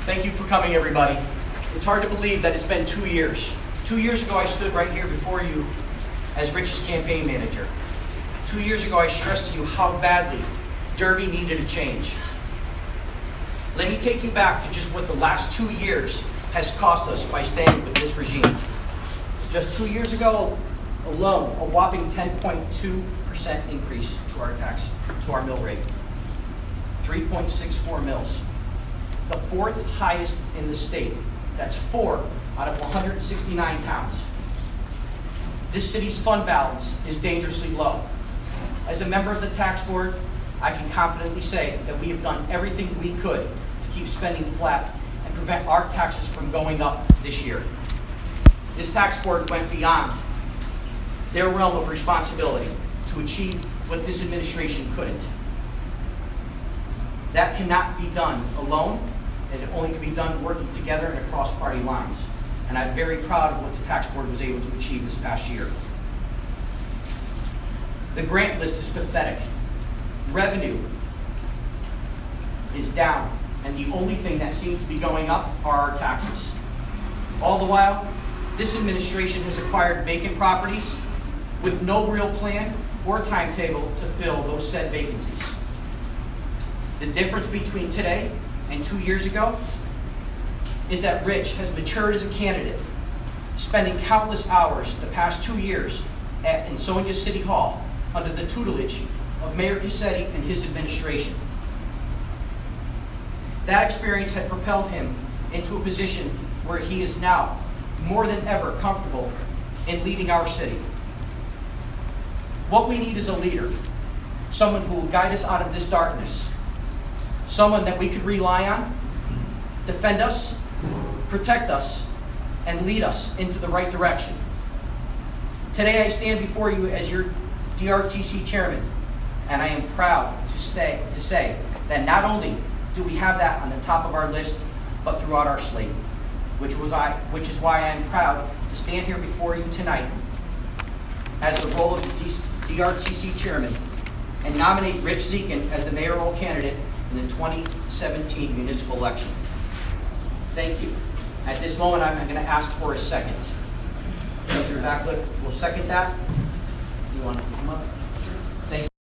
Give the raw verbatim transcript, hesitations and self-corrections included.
Thank you for coming, everybody. It's hard to believe that it's been two years. Two years ago, I stood right here before you as Rich's campaign manager. Two years ago, I stressed to you how badly Derby needed a change. Let me take you back to just what the last two years has cost us by staying with this regime. Just two years ago alone, a whopping ten point two percent increase to our tax, to our mill rate. three point six four mils. The fourth highest in the state. That's four out of one hundred sixty-nine towns. This city's fund balance is dangerously low. As a member of the tax board, I can confidently say that we have done everything we could to keep spending flat and prevent our taxes from going up this year. This tax board went beyond their realm of responsibility to achieve what this administration couldn't. That cannot be done alone, and it only can be done working together and across party lines. And I'm very proud of what the tax board was able to achieve this past year. The grant list is pathetic. Revenue is down, and the only thing that seems to be going up are our taxes. All the while, this administration has acquired vacant properties with no real plan or timetable to fill those said vacancies. The difference between today and two years ago is that Rich has matured as a candidate, spending countless hours the past two years at Ansonia City Hall under the tutelage of Mayor Cassetti and his administration. That experience had propelled him into a position where he is now more than ever comfortable in leading our city. What we need is a leader, someone who will guide us out of this darkness, someone that we could rely on, defend us, protect us, and lead us into the right direction. Today I stand before you as your D R T C chairman, and I am proud to, stay, to say that not only do we have that on the top of our list, but throughout our slate, which, was I, which is why I am proud to stand here before you tonight as the role of the D R T C chairman and nominate Rich Zekin as the mayoral candidate in the twenty seventeen municipal election. Thank you. At this moment, I'm going to ask for a second. Senator Vaclik will second that. Do you want to come up? Thank you.